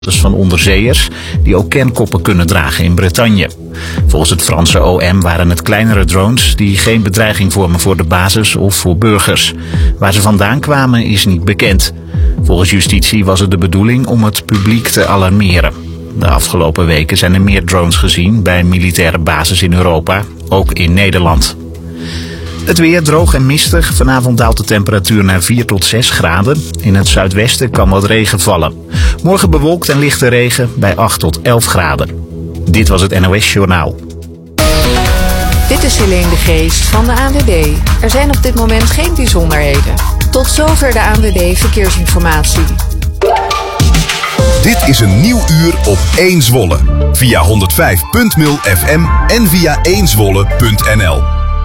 van onderzeeërs die ook kernkoppen kunnen dragen in Bretagne. Volgens het Franse OM waren het kleinere drones die geen bedreiging vormen voor de basis of voor burgers. Waar ze vandaan kwamen is niet bekend. Volgens justitie was het de bedoeling om het publiek te alarmeren. De afgelopen weken zijn er meer drones gezien bij militaire bases in Europa, ook in Nederland. Het weer droog en mistig. Vanavond daalt de temperatuur naar 4 tot 6 graden. In het zuidwesten kan wat regen vallen. Morgen bewolkt en lichte regen bij 8 tot 11 graden. Dit was het NOS Journaal. Dit is Helene de Geest van de ANWB. Er zijn op dit moment geen bijzonderheden. Tot zover de ANWB Verkeersinformatie. Dit is een nieuw uur op 1 Zwolle. Via 105.0 FM en via 1zwolle.nl.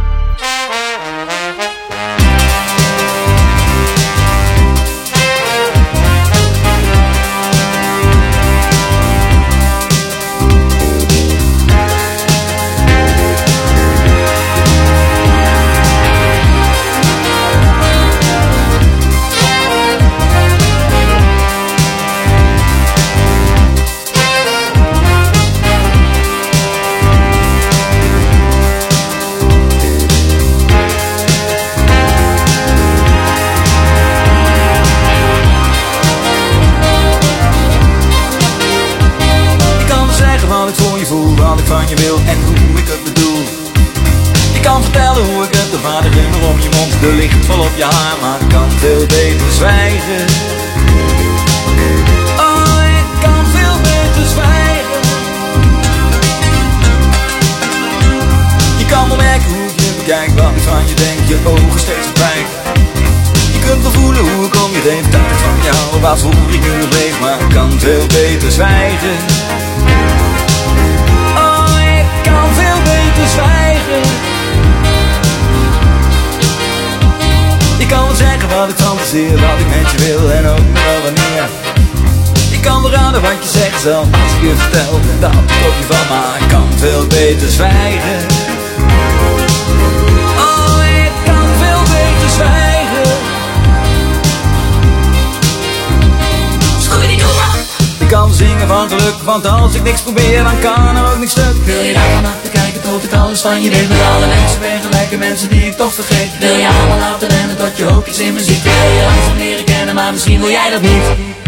Van je wil en hoe ik het bedoel. Je kan vertellen hoe ik het, de vader glimmer om je mond, de licht vol op je haar, maar ik kan veel beter zwijgen. Oh, ik kan veel beter zwijgen. Je kan wel merken hoe ik je bekijk, wat ik van je denk, je ogen steeds verdwijnen. Je kunt wel voelen hoe ik om je heen, dat ik van jou, waarvoor ik nu nog leef, maar ik kan veel beter zwijgen. Zwijgen. Je kan wel zeggen wat ik fantaseer, wat ik met je wil en ook nog wel wanneer. Je kan wel raden wat je zegt zelf als ik je vertel dat ik op je van, maar ik kan veel beter zwijgen. Oh, ik kan veel beter zwijgen. Ik kan zingen van geluk, want als ik niks probeer dan kan er ook niks stuk. Wil je daar vanaf te kijken tot ik alles van je weet, met alle mensen ben gelijke mensen die ik toch vergeet. Wil je allemaal laten rennen tot je ook iets in me ziet. Wil je langzaam leren kennen, maar misschien wil jij dat niet.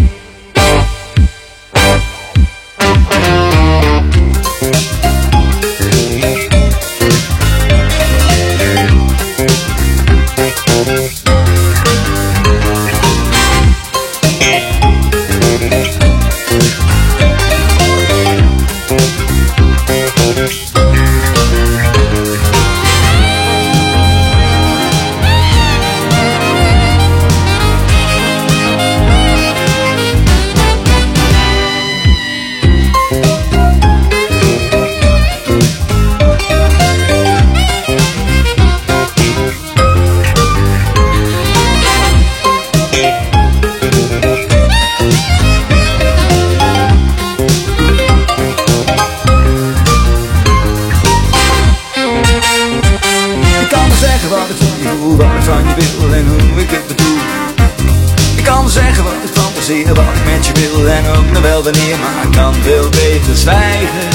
Wanneer, maar ik kan veel beter zwijgen.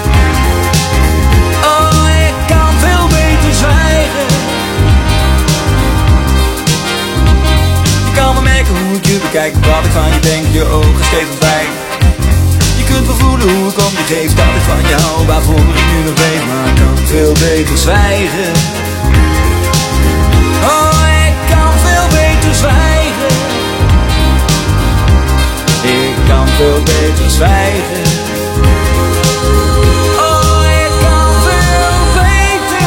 Oh, ik kan veel beter zwijgen. Je kan wel merken hoe ik je bekijk, wat ik van je denk, je ogen steeds verdwijnen. Je kunt wel voelen hoe ik om je geef, dat ik van je hou, waarvoor ik nu nog weet, maar ik kan veel beter zwijgen. Oh, ik kan veel beter zwijgen. Ik kan veel beter zwijgen. Oh, ik kan veel beter.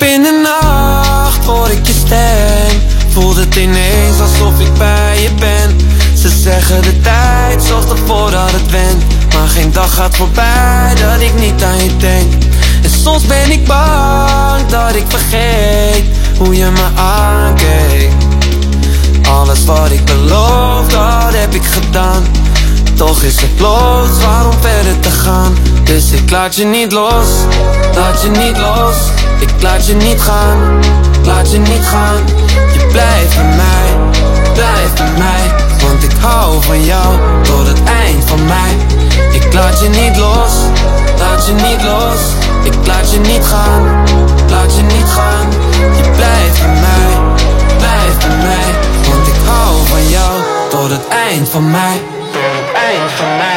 Diep in de nacht hoor ik je stem. Voelt het ineens alsof ik bij je ben. Ze zeggen de tijd zorgt ervoor dat het went. Maar geen dag gaat voorbij dat ik niet aan je denk. En soms ben ik bang dat ik vergeet hoe je me aankeek. Alles wat ik beloof, dat heb ik gedaan. Toch is het los, waarom verder te gaan? Dus ik laat je niet los, laat je niet los. Ik laat je niet gaan, laat je niet gaan. Je blijft bij mij, blijf bij mij. Want ik hou van jou tot het eind van mij. Ik laat je niet los, laat je niet los. Ik laat je niet gaan, laat je niet gaan. Je blijft bij mij, blijf bij mij. Want ik hou van jou tot het eind van mij. Tot het eind van mij.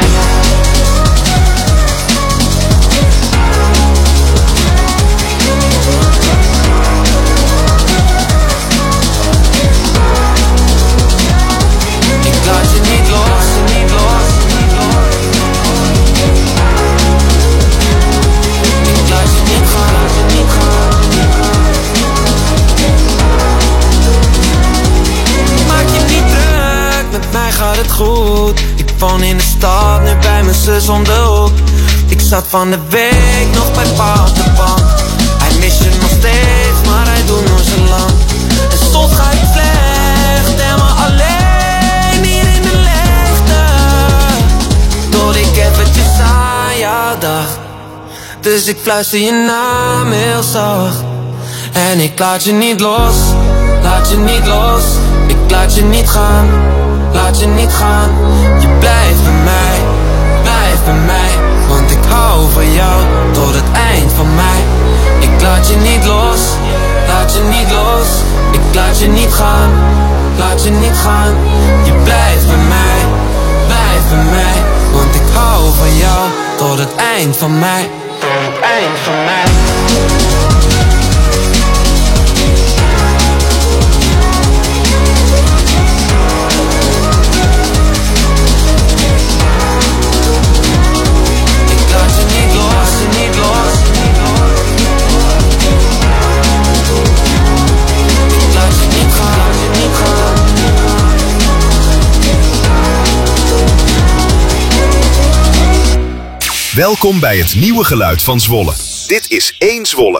Laat je niet los, niet los, niet los. Ik laat je niet gaan, laat je niet gaan, niet gaan. Maak je niet druk, met mij gaat het goed. Ik woon in de stad, nu bij mijn zus om de hoek. Ik zat van de week nog bij pa op de bank. Hij mist je nog steeds, maar hij doet nog zo lang. En soms ga ik slecht en maar alleen hier in de leegte. Tot ik eventjes aan jou dacht. Dus ik fluister je naam heel zacht. En ik laat je niet los, laat je niet los. Ik laat je niet gaan, laat je niet gaan. Je blijft bij mij, blijf bij mij. Want ik hou van jou tot het eind van mij. Ik laat je niet los, laat je niet los. Ik laat je niet gaan, laat je niet gaan. Je blijft bij mij, blijf bij mij. Want ik hou van jou tot het eind van mij. Tot het eind van mij. Welkom bij het nieuwe geluid van Zwolle. Dit is 1 Zwolle.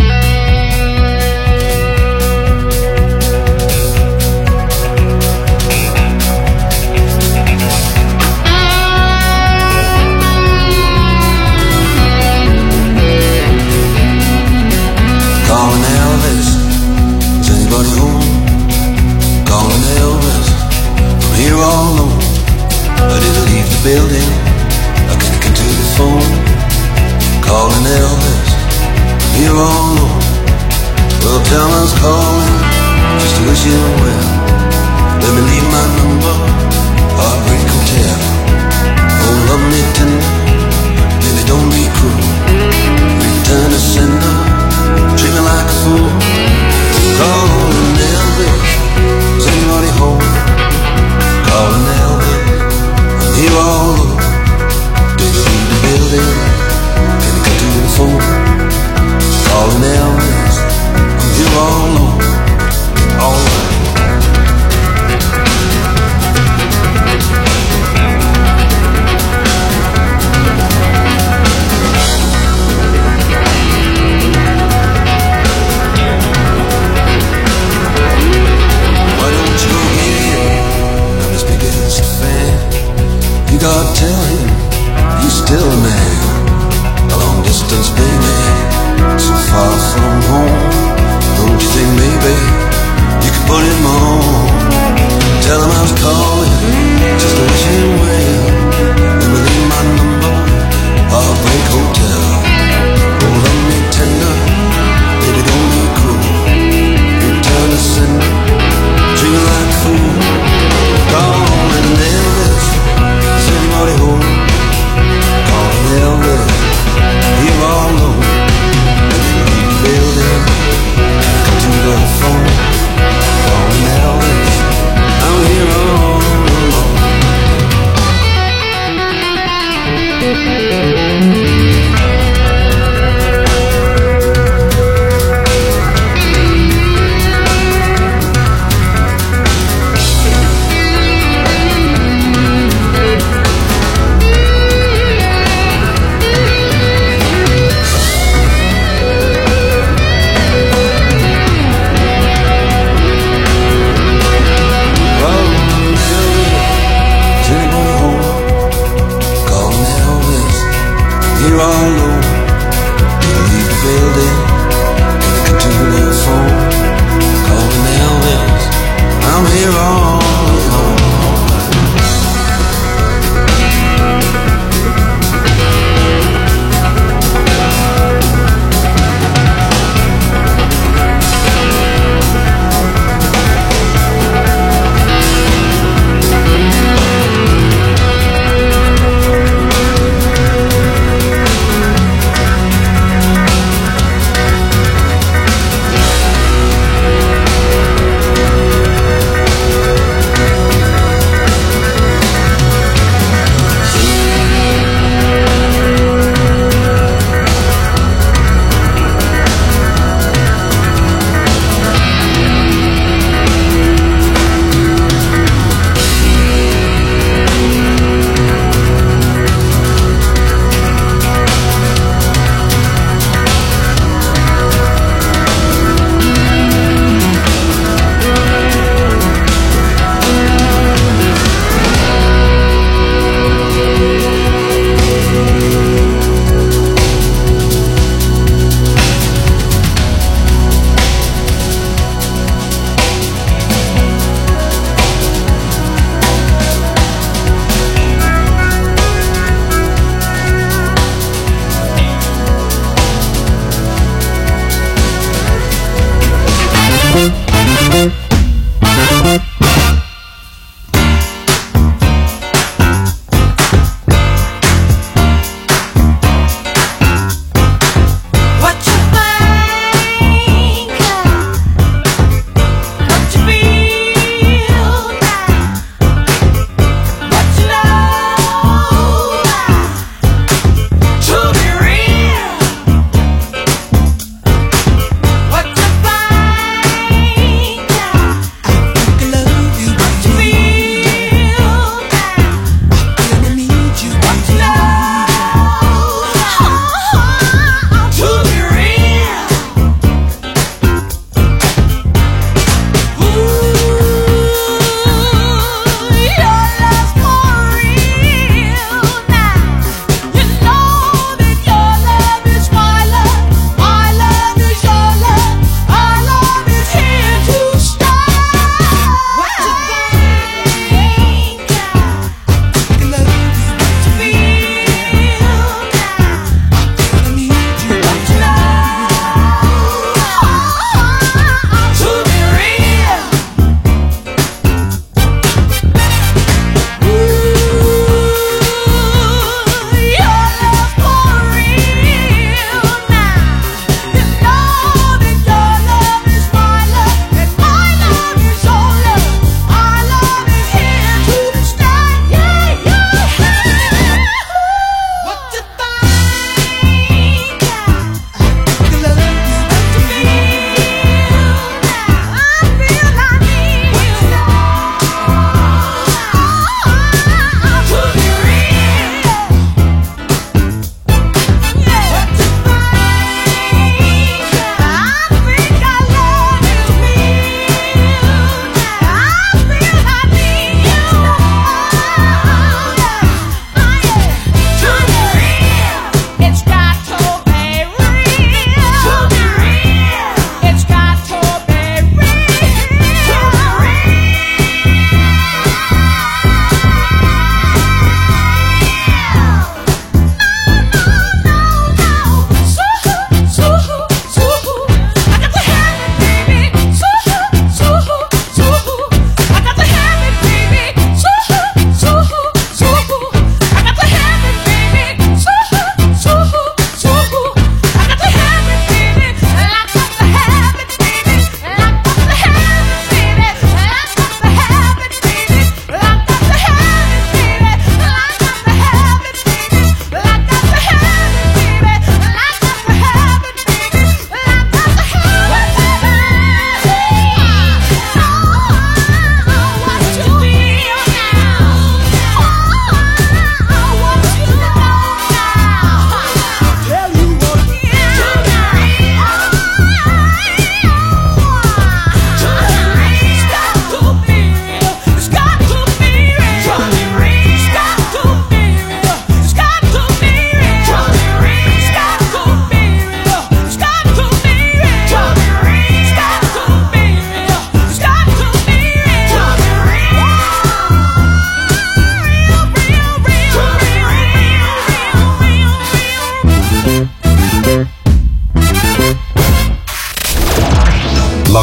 Calling Elvis, is anybody home? Calling Elvis, I'm here all alone. I didn't leave the building, I can't get to the phone. Calling Elvis, I'm here all alone. Well, Thelma's calling, just to wish you well. Let me leave my number, Heartbreak Hotel. Oh, love me tender, baby, don't be cruel. Return to sender, treat me like a fool. Calling Elvis, is anybody home? Calling Elvis, I'm here all alone. Did you leave the building? Can you come to the phone? Calling Elvis, I'm here all alone. All right.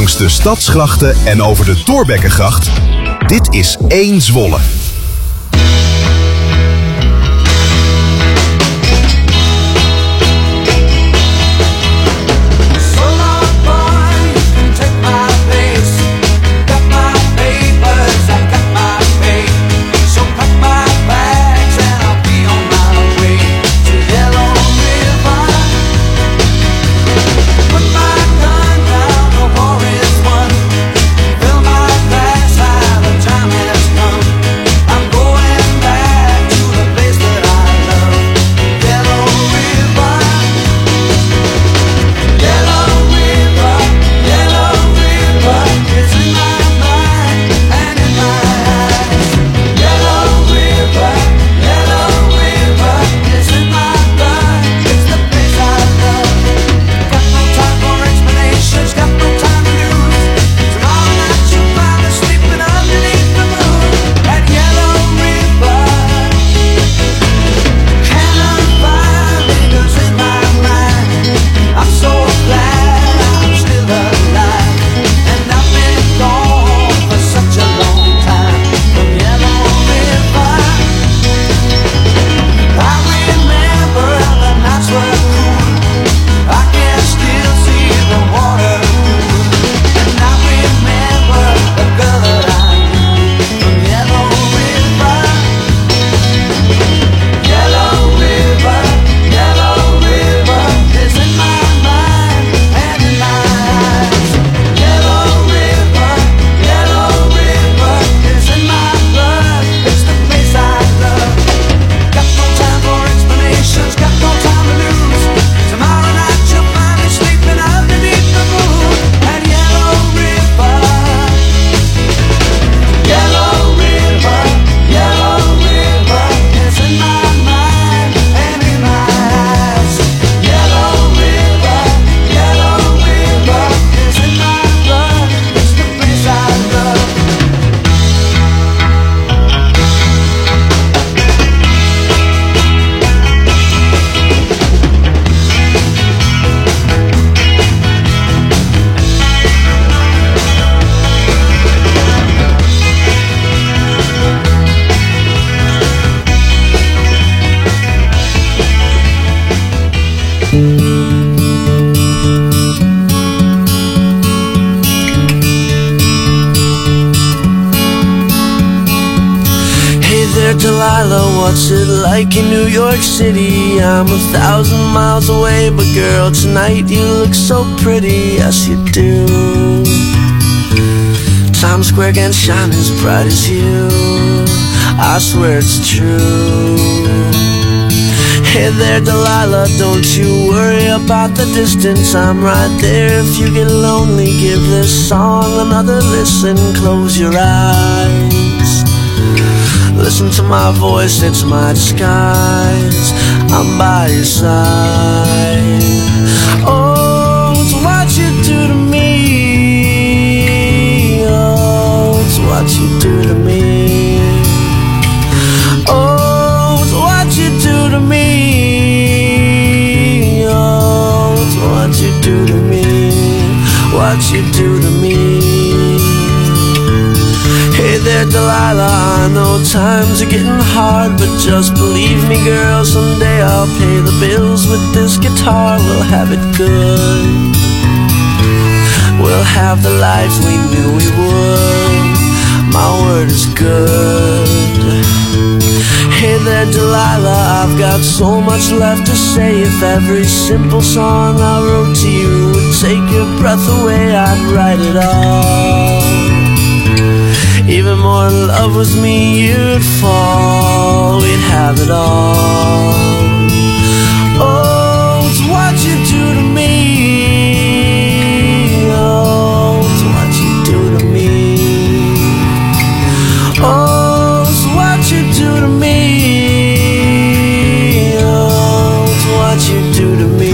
Langs de stadsgrachten en over de Thorbeckengracht. Dit is 1 Zwolle. Delilah, what's it like in New York City? I'm 1,000 miles away, but girl, tonight you look so pretty, yes you do. Times Square can shine as bright as you, I swear it's true. Hey there Delilah, don't you worry about the distance, I'm right there. If you get lonely, give this song another listen, close your eyes. Listen to my voice, it's my disguise, I'm by your side. Oh, it's what you do to me. Oh, it's what you do to me. Oh, it's what you do to me. Oh, it's what you do to me. What you do to me. Hey there Delilah, I know times are getting hard, but just believe me girl, someday I'll pay the bills with this guitar. We'll have it good, we'll have the life we knew we would, my word is good. Hey there Delilah, I've got so much left to say. If every simple song I wrote to you would take your breath away, I'd write it all. Even more in love with me you'd fall, we'd have it all. Oh, it's what you do to me. Oh, it's what you do to me. Oh, it's what you do to me. Oh, it's what you do to me.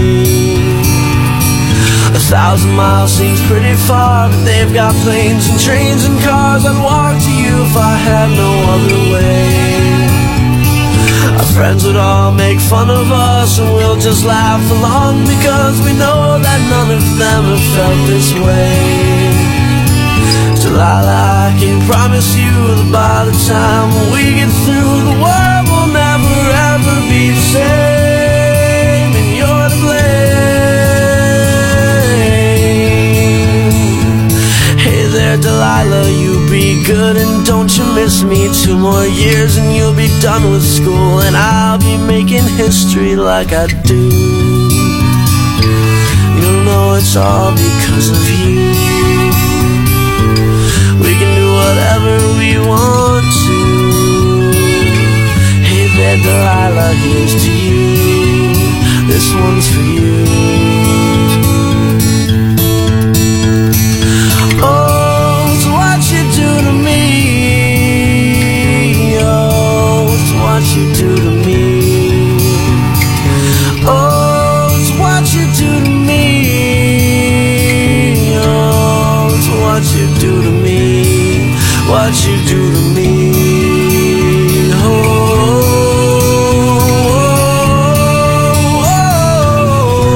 1,000 miles seems pretty far, but they've got planes and trains and cars. I'd walk to you if I had no other way. friends would all make fun of us, and we'll just laugh along because we know that none of them have felt this way. Delilah, I can promise you that by the time we get through, the world will never ever be the same, and you're to blame. Hey there, Delilah, you be good and don't you miss me. 2 more years and you'll be done with school, and I'll be making history like I do. You'll know it's all because of you. We can do whatever we want to. Hey there, Delilah, here's to you. This one's for you. Oh, it's what you do to me. Oh, it's what you do to me. Oh, it's what you do to me. Oh, it's what you do to me. What you do to me. Oh, oh, oh, oh.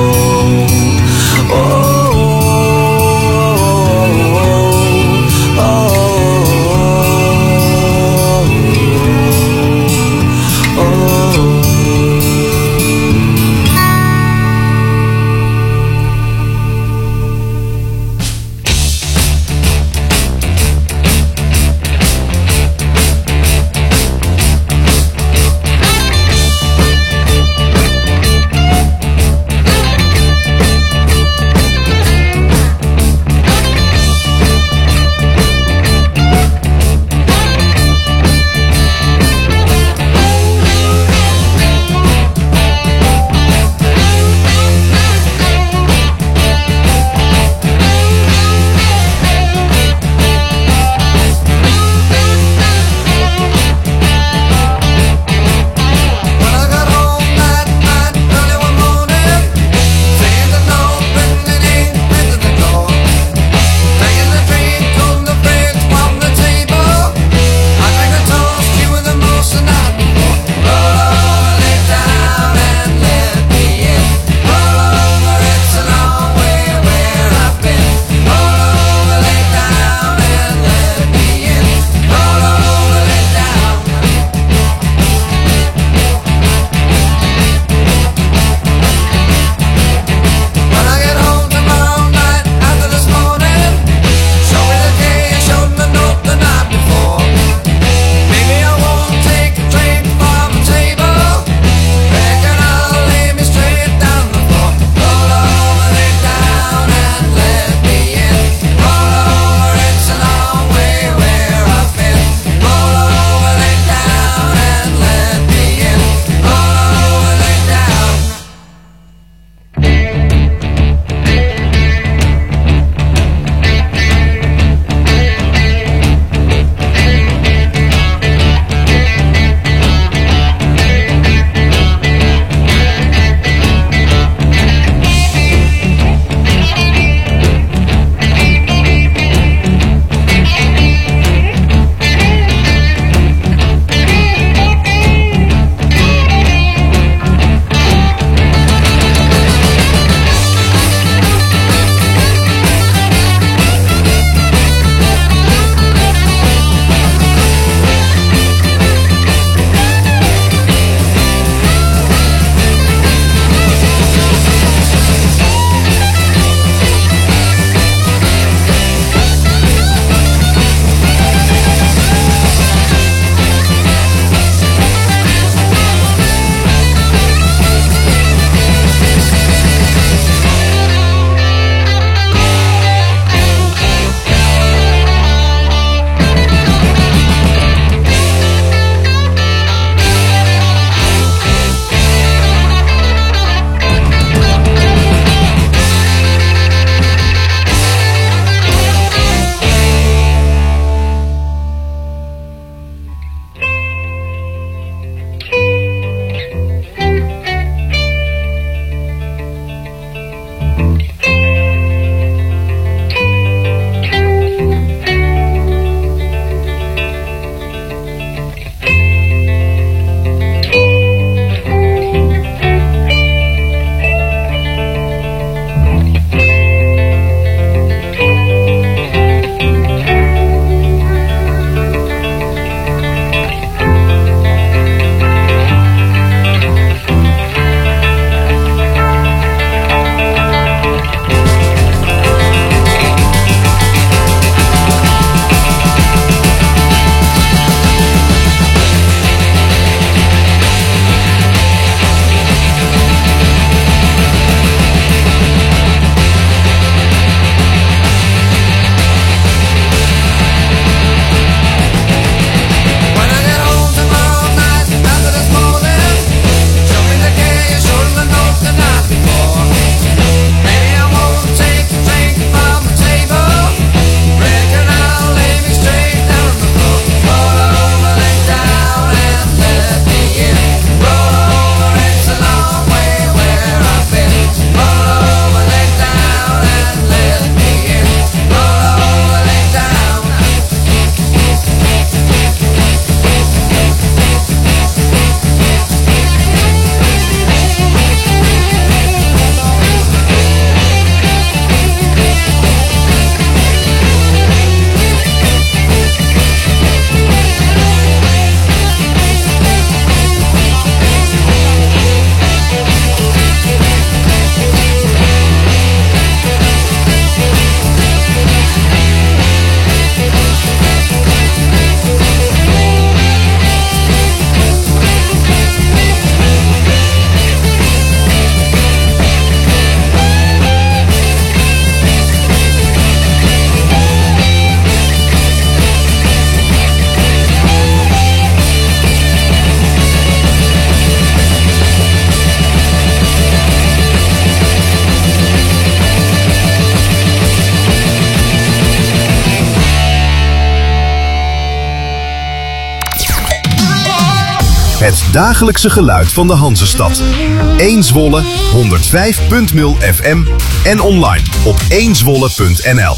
Het dagelijkse geluid van de Hanzestad. 1 Zwolle, 105.0 FM en online op 1zwolle.nl.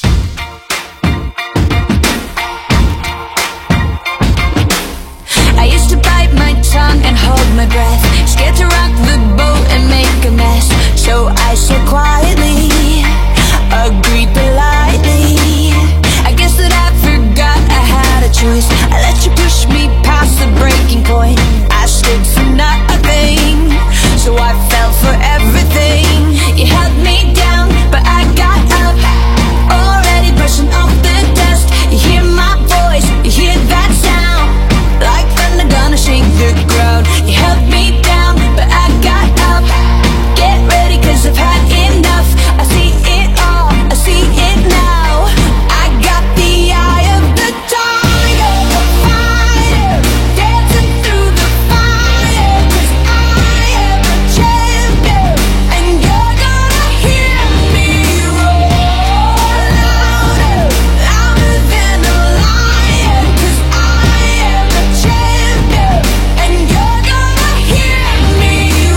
I used to bite my tongue and hold my breath, scared to rock the boat and make a mess. So I said quietly, agreed politely. I guess that I forgot I had a choice. I let you push me past the breaking point. I stood for nothing, so I fell for everything. You held me down, but I got up, already brushing off the dust. You hear my voice, you hear that sound, like thunder gonna shake the ground. You held me down, but I got up. Get ready, 'cause I've had enough. I see it all, I see it now. I got the eye of the tiger, the fighter, dancing through the fire. 'Cause I am a champion, and you're gonna hear me roar louder, louder than a lion. 'Cause I am a champion, and you're gonna hear me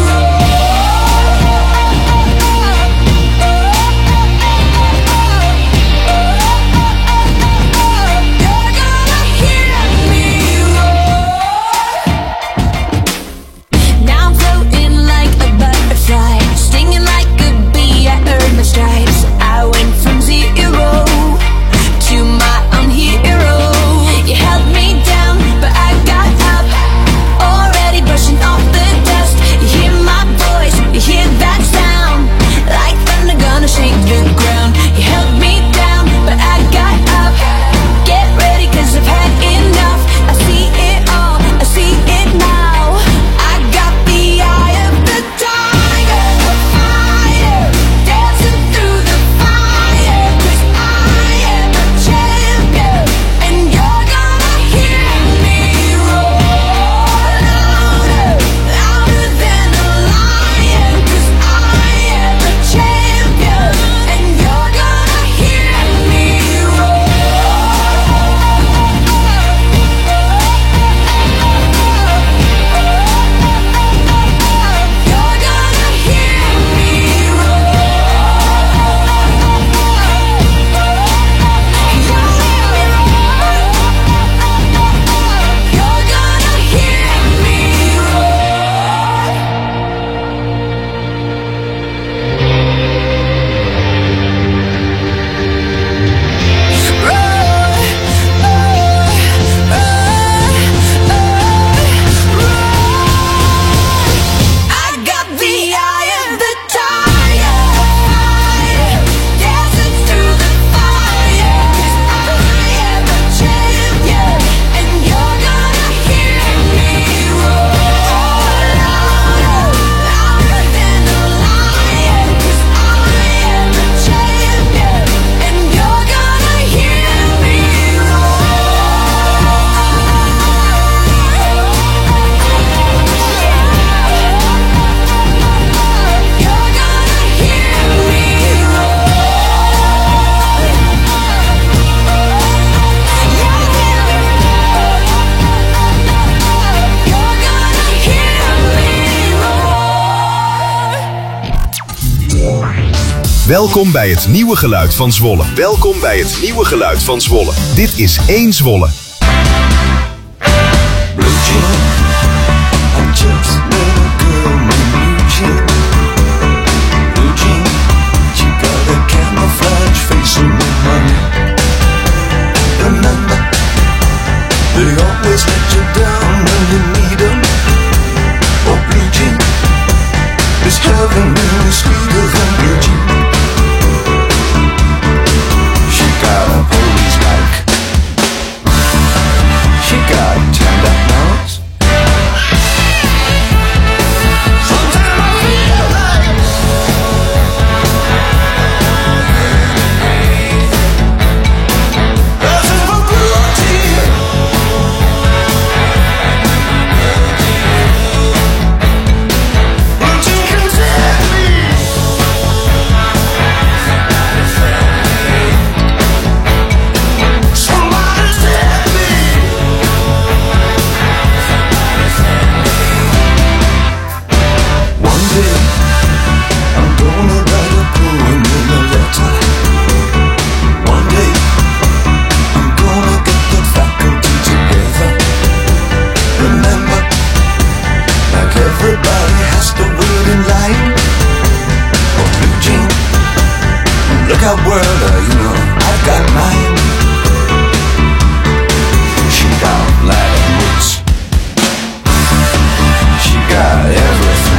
Now I'm floating like a butterfly, stinging like a bee. I earned my stripes. I went from zero to my own hero. You held me down, but I got up, already brushing off the dust. You hear my voice, you hear that sound, like thunder gonna shake the ground. You held me down, but I got up. Get ready, 'cause I've had enough. I see it all, I see it now. I got the eye of the tiger, the fighter, dancing through the fire. 'Cause I am a champion, and you're gonna hear me roar louder, louder than a lion. 'Cause I am a champion, and you're gonna hear me roar. You're gonna hear me You're gonna hear me I got the eye of the tiger, dancing through the fire. 'Cause I am a champion, and you're gonna hear me roar louder, louder than a lion. 'Cause I am a champion, and you're gonna hear me You're gonna hear me You're gonna hear me Welkom bij het nieuwe geluid van Zwolle. Welkom bij het nieuwe geluid van Zwolle. Dit is 1 Zwolle. Blue jean, I just met a girl named Blue Jean. Blue Jean, she got a camouflage face and no money. Remember, they always let you down when you need them. Oh, Blue Jean, is heaven really sweeter than Blue Jean? She got a police like remember, like everybody has to wait in line. Oh, Blue Jean, look out world, you know I've got mine. She got Latin roots, she got everything.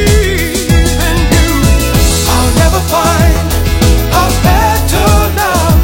Find a better love.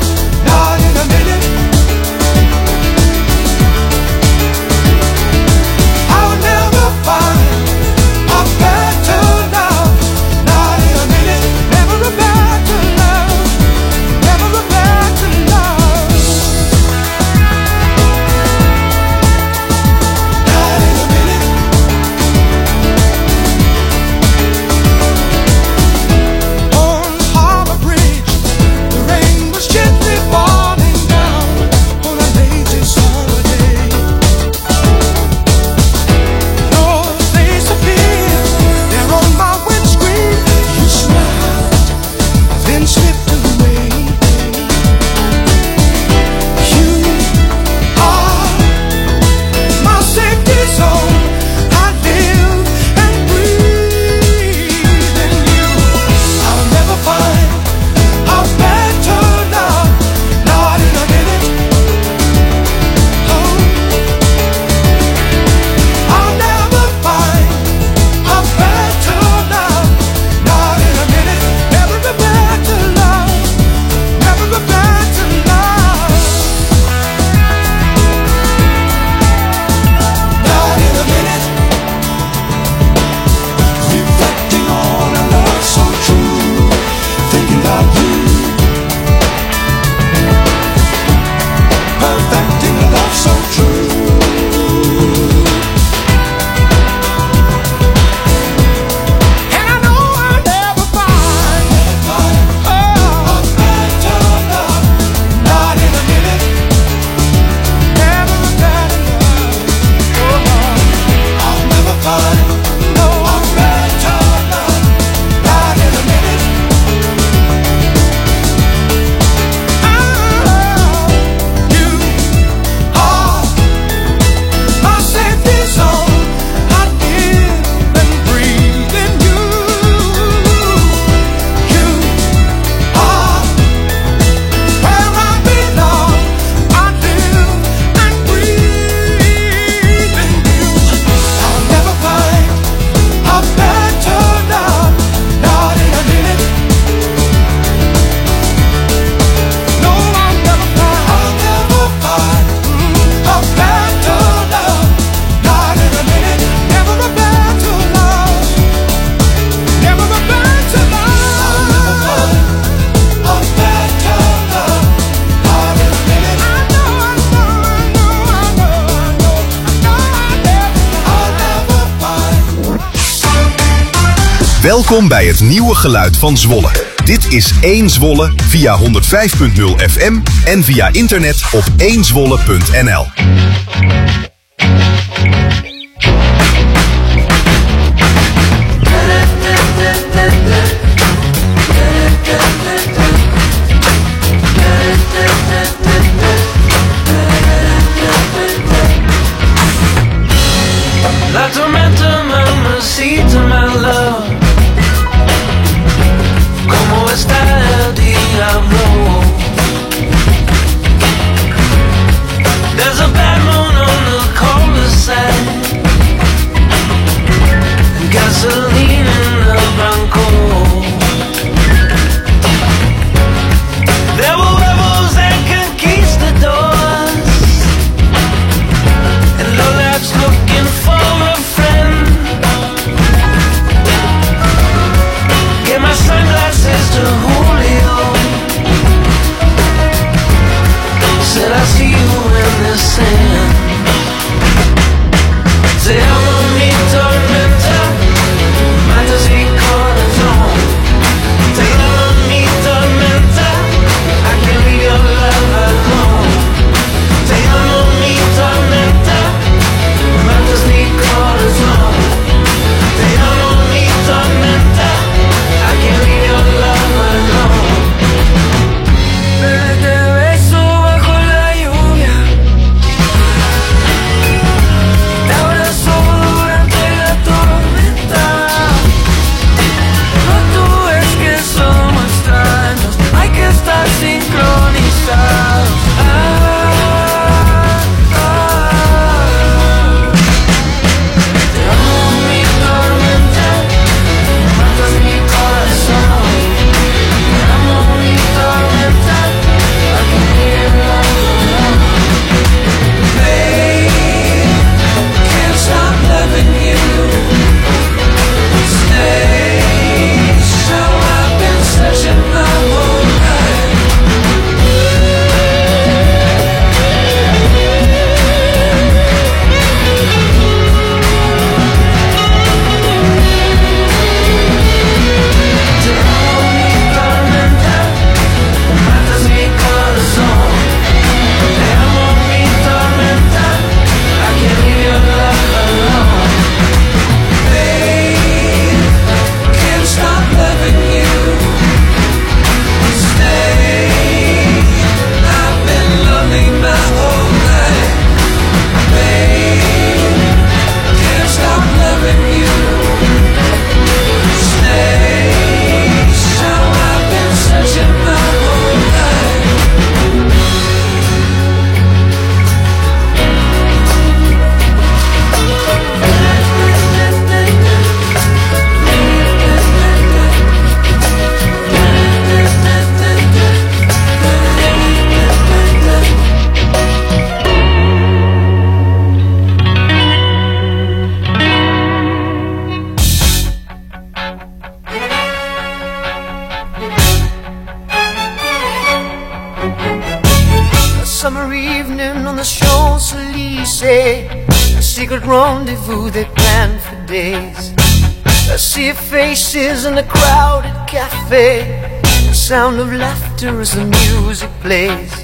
Welkom bij het nieuwe geluid van Zwolle. Dit is 1 Zwolle via 105.0 FM en via internet op 1zwolle.nl. La tormenta, mamacita, my love. ¿Cómo está el diablo? There's a bad moon on the colder side, and gasoline in the Bronco. There were rebels and conquistadors, and lowlifes looking for a friend. Get my sunglasses to Julio. Said I see you in the sand. Te amo mi tormenta, matas mi corazón. Te amo mi tormenta, I can't leave your love alone. Te amo mi tormenta, matas mi corazón. Te amo mi tormenta, I can't leave your love alone. Te beso bajo la lluvia, te abrazo durante la tormenta. No tú es que somos extraños, hay que estar sincronizados. Te amo mi tormenta, matas mi corazón. Te amo mi tormenta, I can hear love alone. Babe, can't stop loving you. Stay, so I've been searching my whole life. Te amo mi tormenta, matas mi corazón. Te amo mi tormenta, I can't leave your love alone. Babe, can't stop loving you. Stay, I've been loving my whole life. Babe, can't stop loving you. Stay, so I've been searching my whole life. A summer evening on the Champs-Élysées, a secret rendezvous they planned for days. A sea of faces in a crowded cafe, the sound of laughter as the music plays.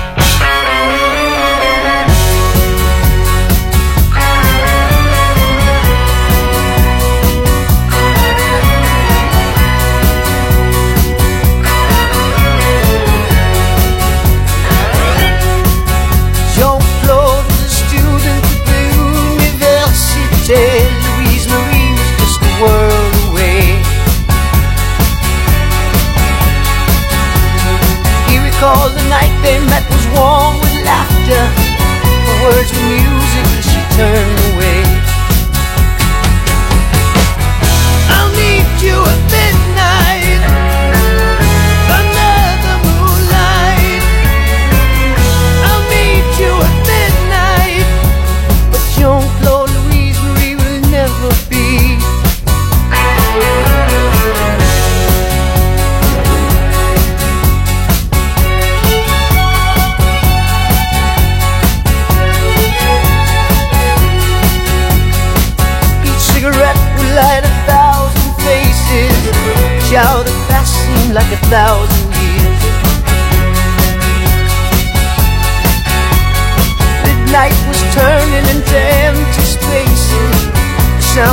Jean-Claude was a student at the Université. Louise Marie was just a world away. He recalled the night they met was warm with laughter. The words were music as she turned away. I'll meet you at midnight under the moonlight. I'll meet you at midnight, but Jean-Claude Louise Marie will never be. Each cigarette will light 1,000 faces.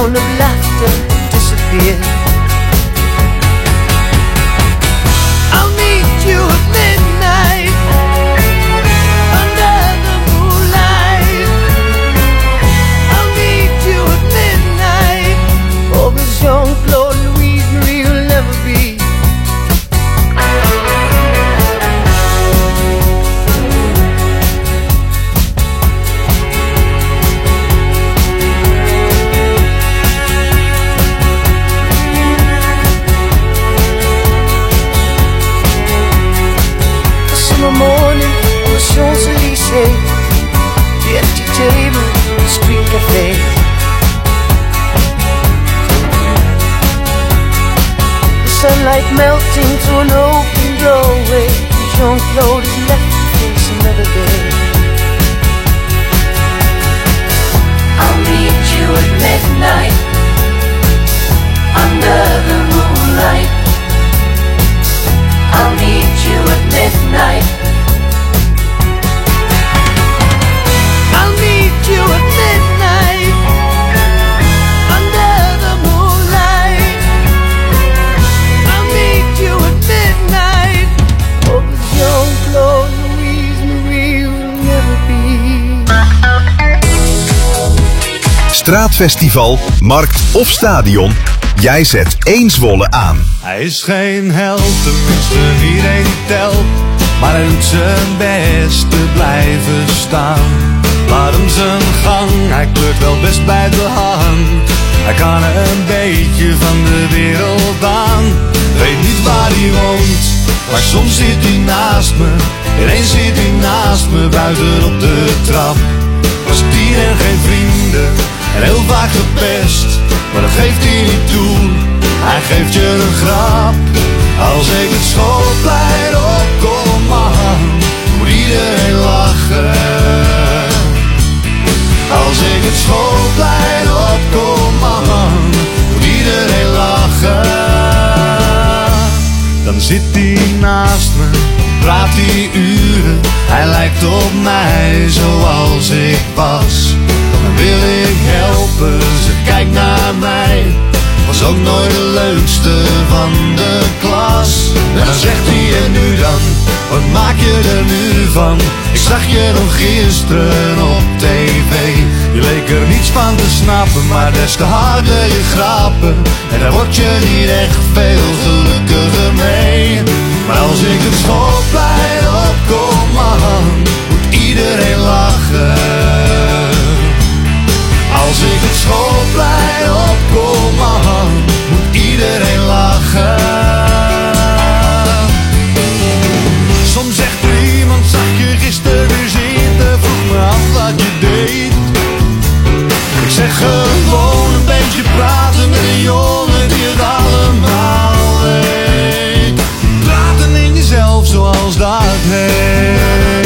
sound of laughter disappear. I'll meet you at midnight under the moonlight. I'll meet you at midnight. Oh, but Jean-Claude Louise Marie will never be. Morning on the Champs-Élysées, the empty table, the street cafe. The sunlight melting through an open doorway. Jean-Claude is left to face another day. I'll meet you at midnight under the moonlight. I'll meet you at midnight. I'll meet you at midnight under the moonlight. I'll meet you at midnight. Oh, but Jean-Claude Louise Marie will never be. Straatfestival, markt of stadion, jij zet één Zwolle aan. Hij is geen held, tenminste niet één die telt, maar hij doet zijn best te blijven staan. Laat hem zijn gang, hij kleurt wel best bij de hand. Hij kan een beetje van de wereld aan. Weet niet waar hij woont, maar soms zit hij naast me. Ineens zit hij naast me buiten op de trap. Was 10 en geen vrienden en heel vaak gepest, maar dat geeft hij niet toe. Hij geeft je een grap. Als ik het schoolplein opkom, man, moet iedereen lachen. Als ik het schoolplein opkom, man, moet iedereen lachen. Dan zit hij naast me, praat hij uren. Hij lijkt op mij zoals ik was. Dan wil ik helpen, ze kijkt naar mij. Was ook nooit de leukste van de klas. En dan zegt hij, en nu dan, wat maak je er nu van? Ik zag je nog gisteren op tv. Je leek er niets van te snappen, maar des te harder je grappen. En daar word je niet echt veel gelukkiger mee. Maar als ik het schoolplein opkom, man, moet iedereen lachen. Als ik het schoolplein opkom, man, moet iedereen lachen. Soms zegt er iemand, zag je gisteren weer zitten, vroeg me af wat je deed. Ik zeg gewoon een beetje praten met een jongen die het allemaal weet. Praten in jezelf zoals dat heet.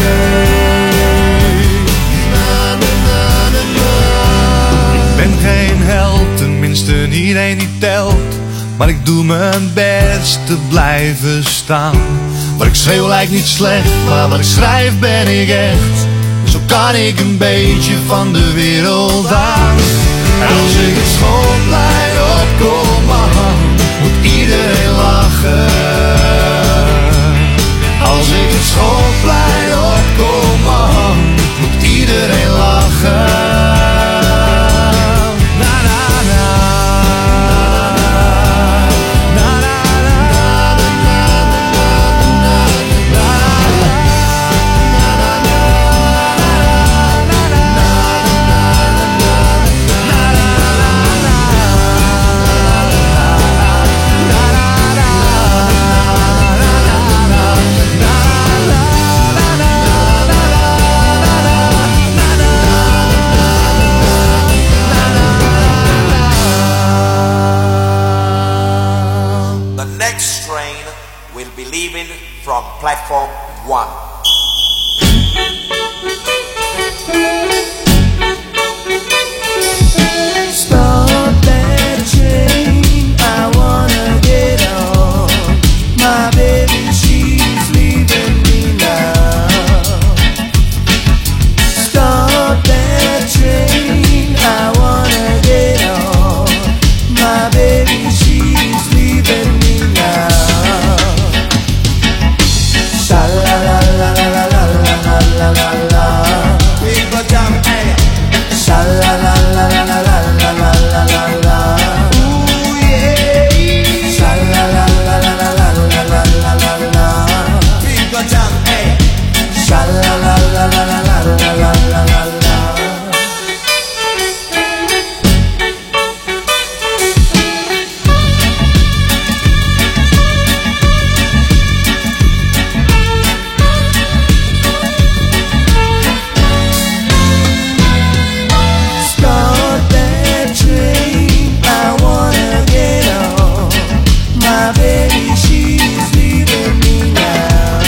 Ik ben geen held, tenminste niet één die telt, maar ik doe mijn best te blijven staan. Wat ik schreeuw lijkt niet slecht, maar wat ik schrijf ben ik echt. Zo kan ik een beetje van de wereld aan. En als ik het schoolplein opkom, man, moet iedereen lachen. Als ik het schoolplein opkom, man, moet iedereen lachen. From platform 1. Stop that train, I wanna get on. My baby, she's leaving me now. Stop that train, I wanna get on. Sha-la-la-la-la-la-la-la-la-la-la. Start that train, I wanna get on. My baby, she's leaving me now.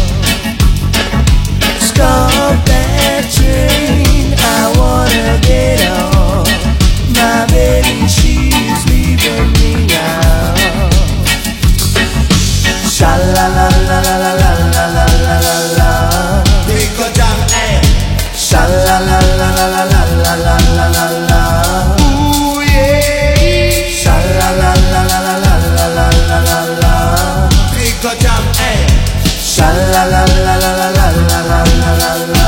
Stop that train, I wanna get on. My baby, she's leaving me now. Sha-la-la-la-la-la-la-la-la-la. Take a jam, eh? Sha-la-la-la-la-la-la-la-la-la-la. Ooh yeah. Sha-la-la-la-la-la-la-la-la-la-la. Take a jam, eh? Sha-la-la-la-la-la-la-la-la-la.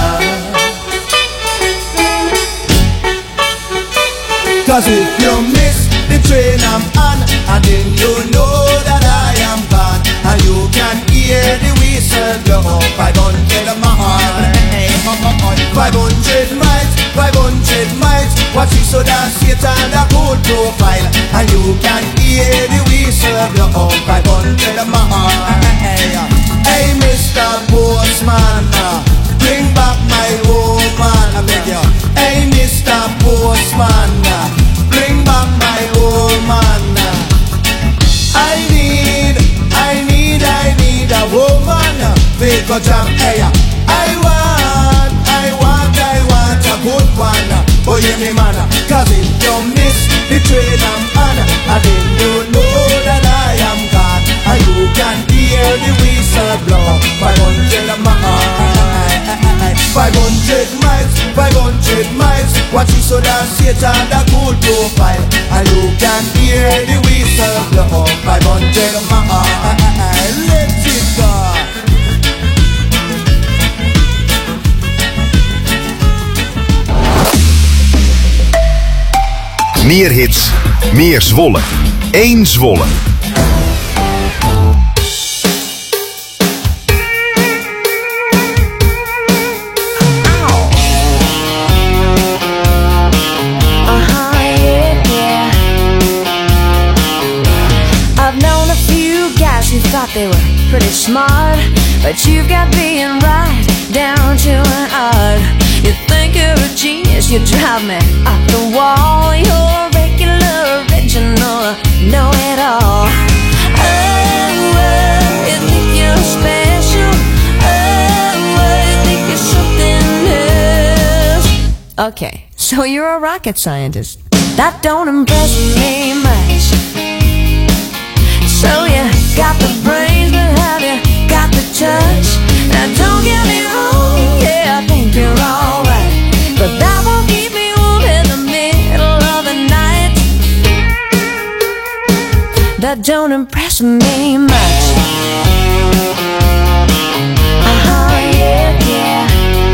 'Cause if you miss the train I'm on, and then you know that I am gone, and you can hear the whistle blow 500 miles. 500 miles, 500 miles. Watch it so that Satan a good profile, and you can hear the whistle blow 500 miles. Hey, Mr. Postman, bring back my woman, I beg you. Hey, Mr. Postman, bring back my woman. I need a woman. Pick a jam, hey. I want a good one. Oh, yeah, me man. 'Cause if you miss the train I'm on, and then you know that I am gone, and you can hear the whistle blow 500 miles. 500 miles, 500 miles. Watch it so that Satan a good profile, and you can hear the whistle blow 500 miles. Let it go. Meer hits, meer Zwolle. Eén Zwolle. I've known a few guys who thought they were pretty smart, but you've got being right down to an art. You think you're a genius, you drive me off the wall. You're regular, original, know it all. Oh, you think you're special. Oh, you think you're something else. Okay, so you're a rocket scientist. That don't impress me much. So you got the brains, but have you got the touch? Now don't get me wrong, yeah, I think you're alright, but that won't keep me warm in the middle of the night. That don't impress me much. Yeah.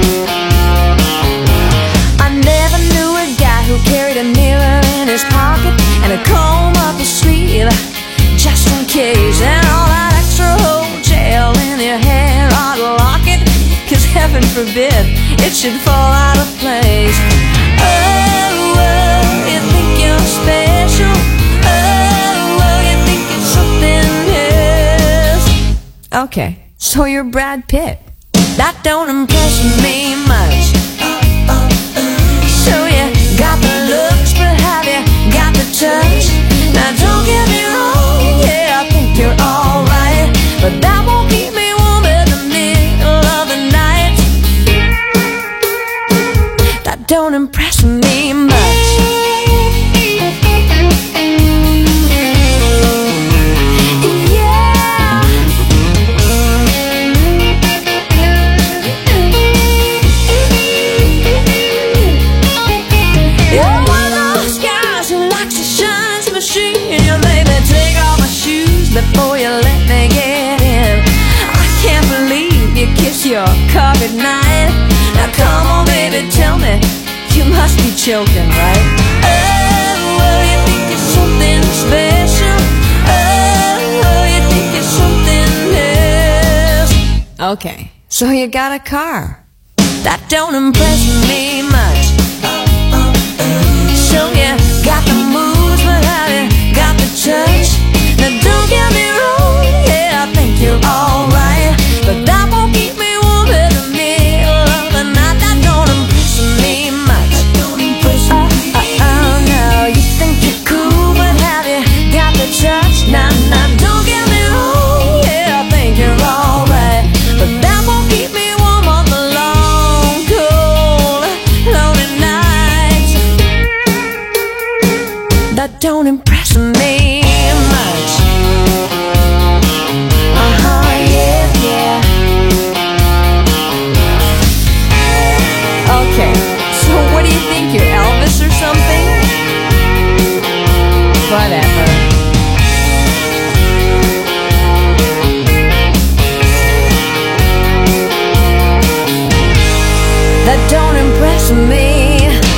I never knew a guy who carried a mirror in his pocket and a comb up his sleeve, just in case, and all that extra whole gel in your hair ought to lock it, 'cause heaven forbid it should fall out of place. Oh, you think you're special. Oh, you think it's something else. Okay, so you're Brad Pitt. That don't impress me much. So you got the looks, but have you got the touch? Now don't get me wrong, yeah, I think you're alright, but that won't keep me warm in the middle of the night. That don't impress me much. You're one of those guys who likes to shine some machine. You made me take off my shoes before you let me get in. I can't believe you kissed your covered night. Now come on, baby, tell me, you must be joking, right? Oh, you think it's something special. Oh, you think it's something else. Okay, So you got a car. That don't impress me much. So you got the moves, but have you got the touch? Now don't get me wrong, yeah, I think you're alright, but that won't keep me warm in the middle of the night. That don't impress me much. Oh no, you think you're cool, but have you got the touch? Nah, don't get me wrong, yeah, I think you're alright, but that won't keep me warm on the long, cold, lonely nights. That don't impress me much. Yeah. Okay, so what do you think, you're Elvis or something? Whatever. That don't impress me.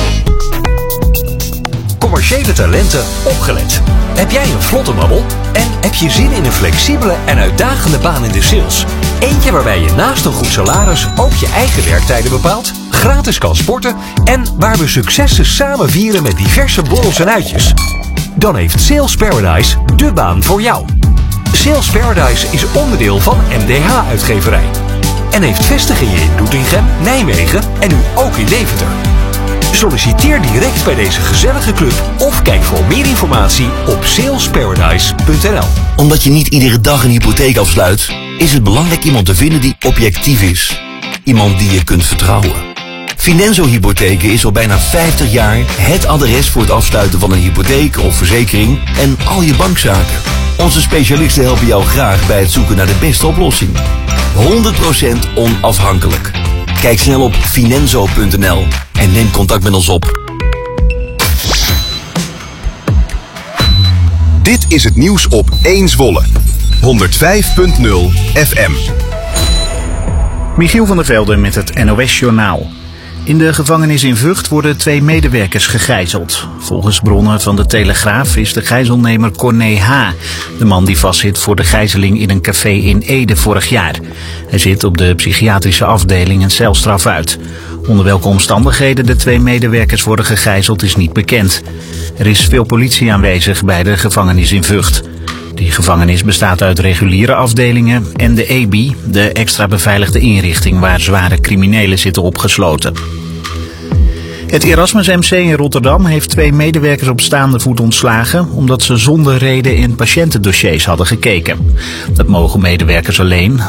Commerciële talenten opgelet. Heb jij een vlotte babbel? En heb je zin in een flexibele en uitdagende baan in de sales? Eentje waarbij je naast een goed salaris ook je eigen werktijden bepaalt, gratis kan sporten en waar we successen samen vieren met diverse borrels en uitjes? Dan heeft Sales Paradise de baan voor jou. Sales Paradise is onderdeel van MDH-uitgeverij en heeft vestigingen in Doetinchem, Nijmegen en nu ook in Deventer. Solliciteer direct bij deze gezellige club of kijk voor meer informatie op salesparadise.nl. Omdat je niet iedere dag een hypotheek afsluit, is het belangrijk iemand te vinden die objectief is. Iemand die je kunt vertrouwen. Finanzo Hypotheken is al bijna 50 jaar het adres voor het afsluiten van een hypotheek of verzekering en al je bankzaken. Onze specialisten helpen jou graag bij het zoeken naar de beste oplossing. 100% onafhankelijk. Kijk snel op finanzo.nl en neem contact met ons op. Dit is het nieuws op 1 Zwolle. 105.0 FM. Michiel van der Velde met het NOS-journaal. In de gevangenis in Vught worden 2 medewerkers gegijzeld. Volgens bronnen van de Telegraaf is de gijzelnemer Corné H., de man die vastzit voor de gijzeling in een café in Ede vorig jaar. Hij zit op de psychiatrische afdeling een celstraf uit. Onder welke omstandigheden de 2 medewerkers worden gegijzeld is niet bekend. Er is veel politie aanwezig bij de gevangenis in Vught. Die gevangenis bestaat uit reguliere afdelingen en de EBI, de extra beveiligde inrichting waar zware criminelen zitten opgesloten. Het Erasmus MC in Rotterdam heeft 2 medewerkers op staande voet ontslagen omdat ze zonder reden in patiëntendossiers hadden gekeken. Dat mogen medewerkers alleen